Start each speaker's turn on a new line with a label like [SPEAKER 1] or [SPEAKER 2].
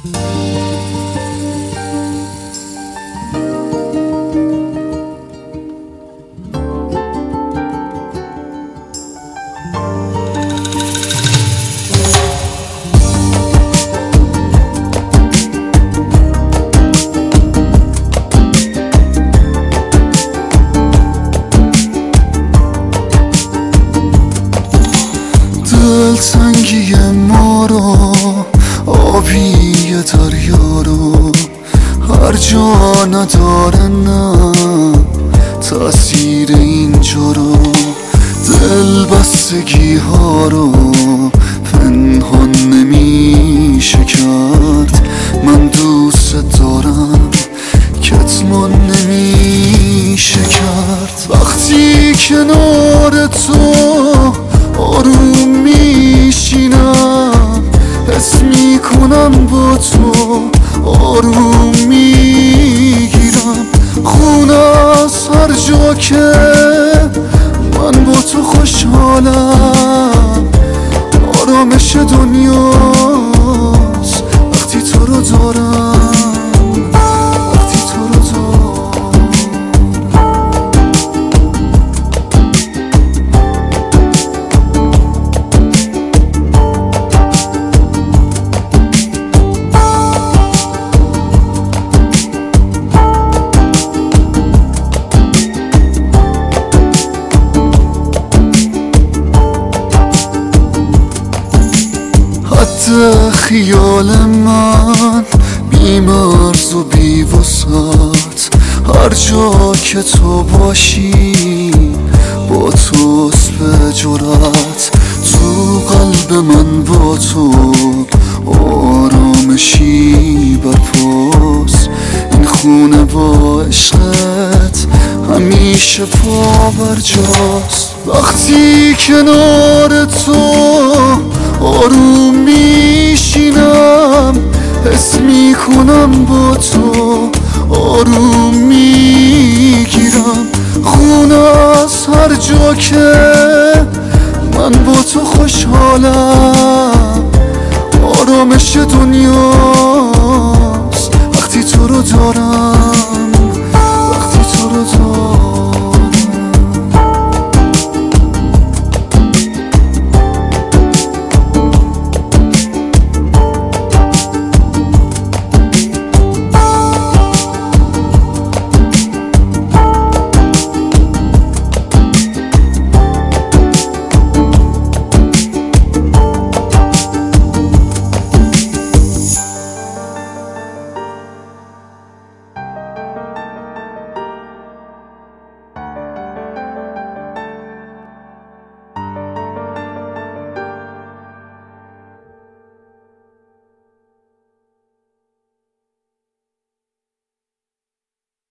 [SPEAKER 1] دلتنگی ما رو، آبی دریا رو، هر جا نداره نه تأثیر اینجا رو. دل بستگی ها رو پنهان نمیشه کرد، من دوست دارم کتمان نمیشه کرد. وقتی کنار تو آروم میشینم، حس میکنم با تو آروم میگیرم. خونه از هر جا که من با تو خوشحالم، آرامش دنیاست وقتی تو رو دارم، وقتی تو رو دارم. حتی خیال من بی مرز و بی وسعت، هر جا که تو باشی با توست به جرأت. تو قلب من با تو آرامشی برپاست، این خونه با عشقت همیشه پا برجاست. وقتی کنار تو آروم میشینم، حس میکنم با تو آروم میگیرم. خونه از هر جا که من با تو خوشحالم، آرامش دنیاست وقتی تو رو دارم.